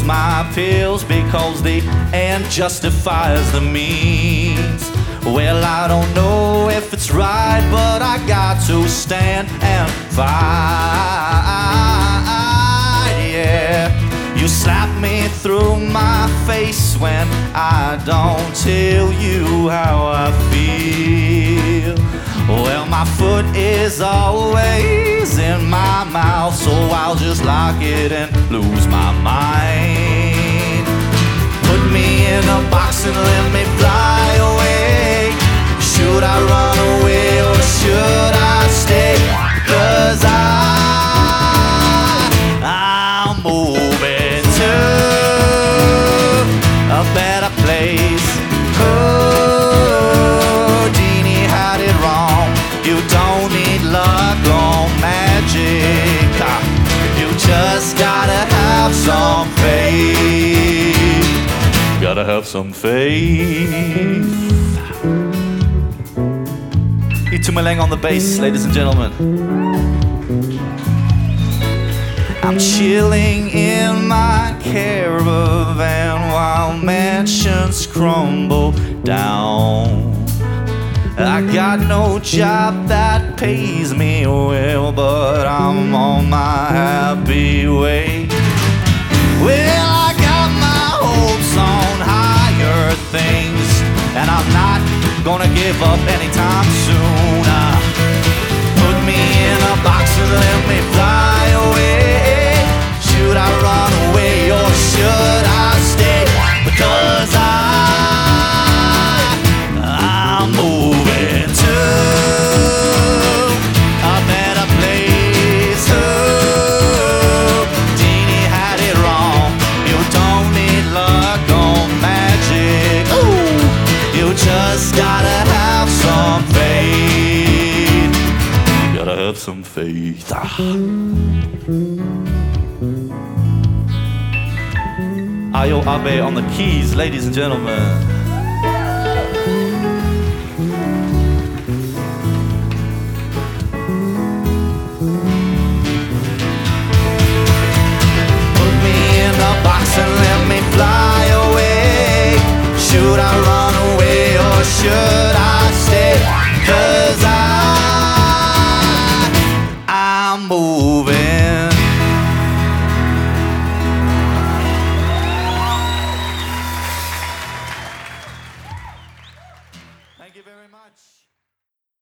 my pills because the end justifies the means. Well, I don't know if it's right, but I got to stand and fight, yeah. You slap me through my face when I don't tell you how I feel. Well, my foot is always in my mouth, so I'll just lock it and lose my mind. Put me in a box and let me fly away. Should I run away or should I stay? 'Cause I'm moving to a better place. Oh, Genie had it wrong. You don't need luck or magic. You just gotta have some faith. Gotta have some faith. Tumaleng on the bass, ladies and gentlemen. I'm chilling in my caravan while mansions crumble down. I got no job that pays me well, but I'm on my happy way. Well, I got my hopes on higher things, and I'm not gonna give up anytime soon. Put me in a box and let me fly away. Should I run away or should I stay? Because I'm moving to a better place. Oh, Genie had it wrong. You don't need luck or magic. Ooh, you just gotta have some faith. Gotta have some faith. Ayo Abe on the keys, ladies and gentlemen. Put me in a box and let me fly away. Should I run away or should I stay? 'Cause I'm moving. Thank you very much.